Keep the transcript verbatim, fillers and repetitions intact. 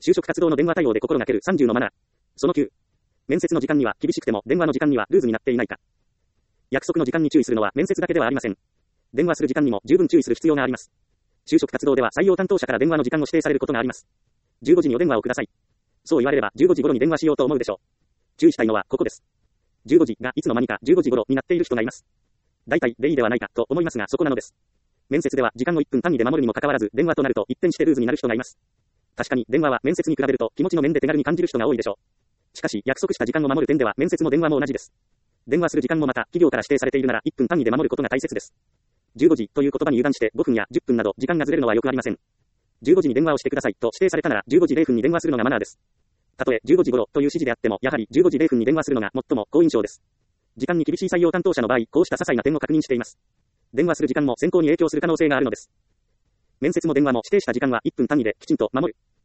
就職活動の電話対応で心がけるさんじゅうのマナー。そのきゅう。面接の時間には厳しくても電話の時間にはルーズになっていないか。約束の時間に注意するのは面接だけではありません。電話する時間にも十分注意する必要があります。就職活動では採用担当者から電話の時間を指定されることがあります。じゅうごじにお電話をください。そう言われればじゅうごじ頃に電話しようと思うでしょう。注意したいのはここです。じゅうごじがいつの間にかじゅうごじ頃になっている人がいます。大体でいいではないかと思いますがそこなのです。面接では時間をいっぷん単位で守るにもかかわらず電話となると一転してルーズになる人がいます。確かに電話は面接に比べると気持ちの面で手軽に感じる人が多いでしょう。しかし約束した時間を守る点では面接も電話も同じです。電話する時間もまた企業から指定されているならいっぷん単位で守ることが大切です。じゅうごじという言葉に油断してごふんやじゅっぷんなど時間がずれるのはよくありません。じゅうごじに電話をしてくださいと指定されたならじゅうごじぜろふんに電話するのがマナーです。たとえじゅうごじ頃という指示であってもやはりじゅうごじぜろふんに電話するのが最も好印象です。時間に厳しい採用担当者の場合、こうした些細な点を確認しています。電話する時間も選考に影響する可能性があるのです。面接も電話も指定した時間はいっぷん単位できちんと守る。